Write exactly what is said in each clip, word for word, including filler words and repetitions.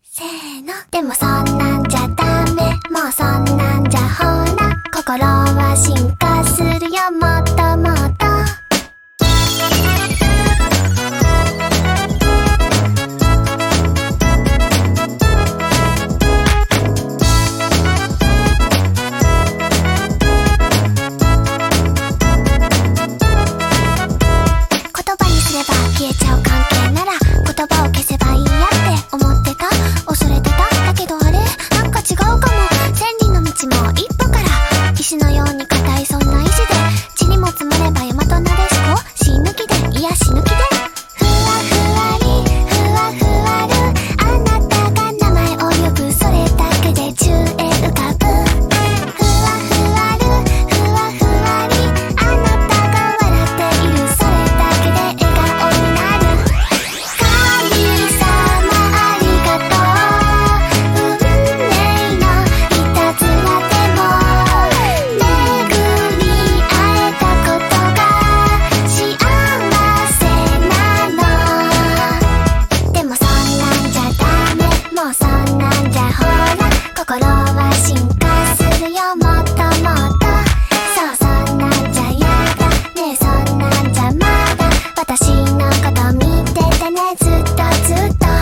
せーの。でもそんなんじゃダメ、もうそんなんじゃほら心は進化するよ、もっともっと。言葉にすれば消えちゃう関係なら言葉を消せばいいやって思ってた、恐れてた。だけどあれなんか違うかも。千里の道も一歩から、石のように硬いそんな意志で、地にも積もれば大和なでしこ、死ぬ気で、いや死ぬ気で。ふわふわりふわふわる、あなたが名前を呼ぶ、それだけで宙へ浮かぶ。ふわふわるふわふわり、あなたが笑っている、それだけで笑顔になる。神様ありがとう、運命のいたずらでも巡り会えたことが幸せなの。でもそんなんじゃダメ、もうそんなんじゃほら心は進化するよ、もっともっと。そう、そんなんじゃやだねえ、そんなんじゃまだ私のこと見ててね、ずっとずっと。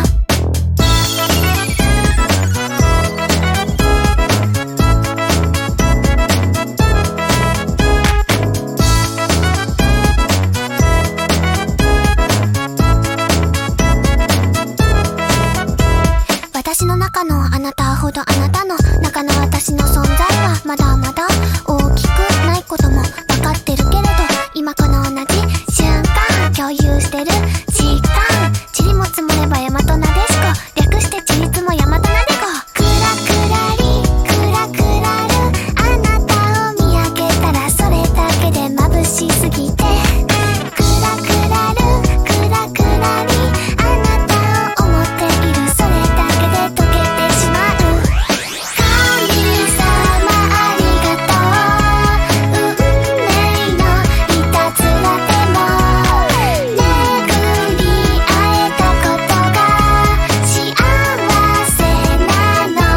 私の中のあなたほどあなたの中の私の存在はまだまだ大きくないことも分かってるけれど、今この同じ瞬間共有してる時間、塵も積もれば大和なでしこ、略してちりつも大和なでこ。クラクラリクラクラる、あなたを見上げたらそれだけで眩しすぎて。クラクラるクラクラリ、あなたを思っている、それだけで溶けてしまう。神様ありがとう、運命のいたずらでも巡り会えたことが幸せなの。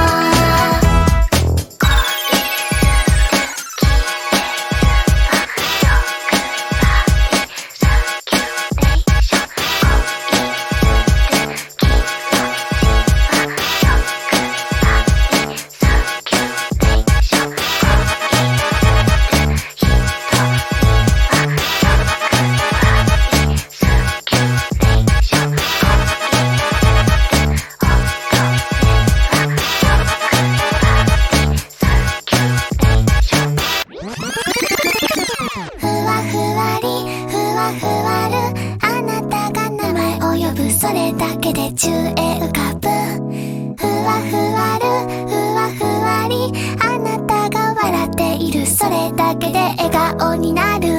ふわふわりふわふわる、あなたが名前を呼ぶ、それだけで宙へ浮かぶ。ふわふわるふわふわり、あなたが笑っている、それだけで笑顔になる。